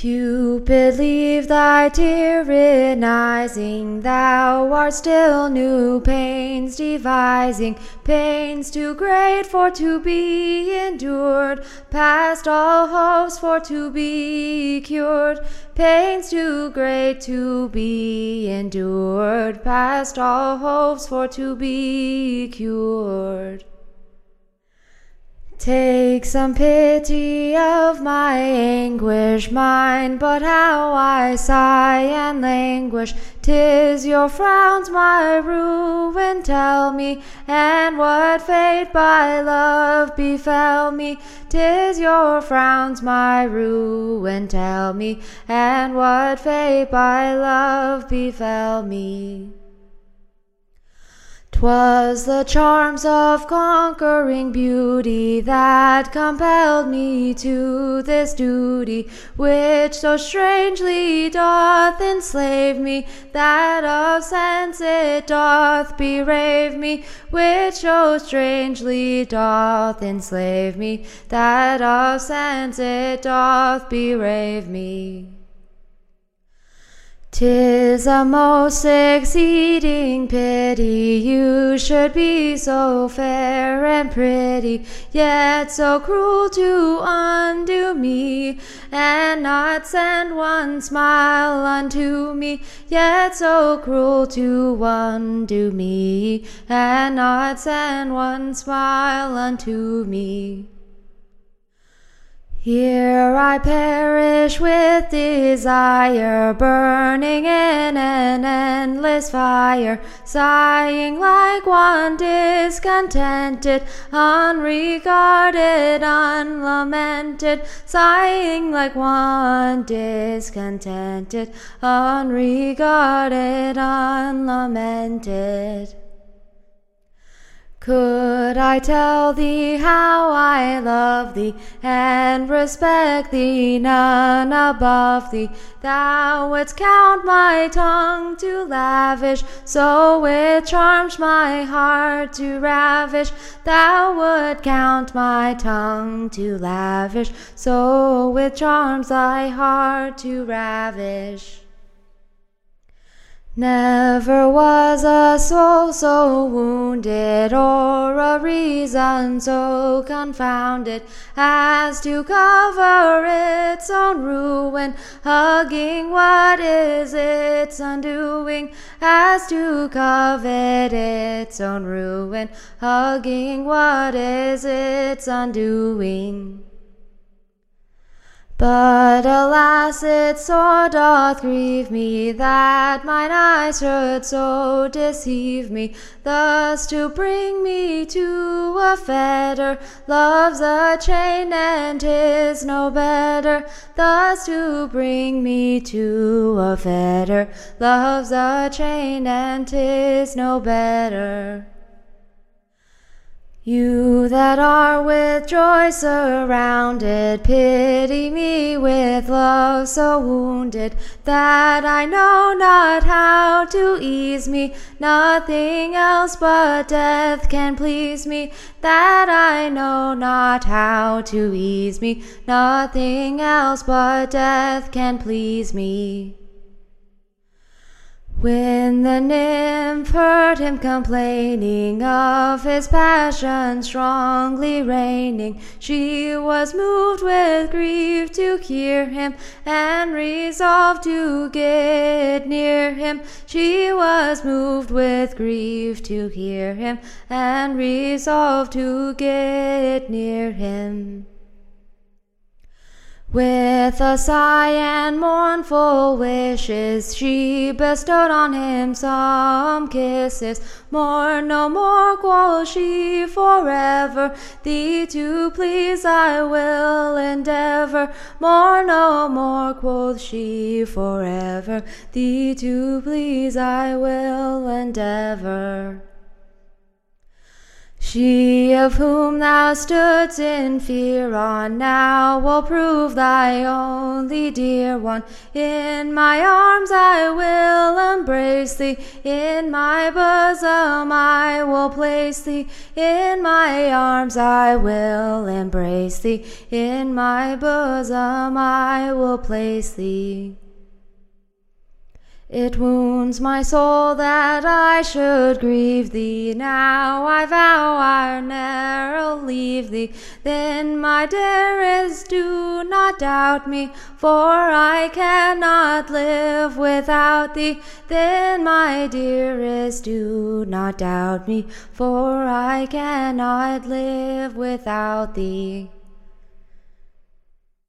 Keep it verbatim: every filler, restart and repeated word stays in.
Cupid, leave thy tyrannizing, thou art still new pains devising, pains too great for to be endured, past all hopes for to be cured, pains too great to be endured, past all hopes for to be cured. Take some pity of my anguish, mind but how I sigh and languish. 'Tis your frowns my ruin, tell me, and what fate by love befell me. 'Tis your frowns my ruin, tell me, and what fate by love befell me. 'Twas the charms of conquering beauty that compelled me to this duty, which so strangely doth enslave me, that of sense it doth berave me, which so strangely doth enslave me, that of sense it doth berave me. 'Tis a most exceeding pity you should be so fair and pretty, yet so cruel to undo me, and not send one smile unto me, yet so cruel to undo me, and not send one smile unto me. Here I perish with desire, burning in an endless fire, sighing like one discontented, unregarded, unlamented, sighing like one discontented, unregarded, unlamented. Could I tell thee how I love thee, and respect thee none above thee, thou wouldst count my tongue to lavish, so with charms my heart to ravish. Thou wouldst count my tongue to lavish, so with charms thy heart to ravish. Never was a soul so wounded, or a reason so confounded, as to cover its own ruin, hugging what is its undoing, as to covet its own ruin, hugging what is its undoing. But alas, it sore doth grieve me, that mine eyes should so deceive me, thus to bring me to a fetter. Love's a chain and 'tis no better, thus to bring me to a fetter. Love's a chain and 'tis no better. You that are with joy surrounded, pity me with love so wounded, that I know not how to ease me, nothing else but death can please me, that I know not how to ease me, nothing else but death can please me. When the nymph heard him complaining of his passion strongly reigning, she was moved with grief to hear him, and resolved to get near him. She was moved with grief to hear him, and resolved to get near him. With a sigh and mournful wishes, she bestowed on him some kisses. More, no more, quoth she, forever thee to please I will endeavor. More, no more, quoth she, forever thee to please I will endeavor. She of whom thou stoodst in fear on now will prove thy only dear one. In my arms I will embrace thee, in my bosom I will place thee, in my arms I will embrace thee, in my bosom I will place thee. It wounds my soul that I should grieve thee. Now I vow I'll ne'er leave thee. Then, my dearest, do not doubt me, for I cannot live without thee. Then, my dearest, do not doubt me, for I cannot live without thee.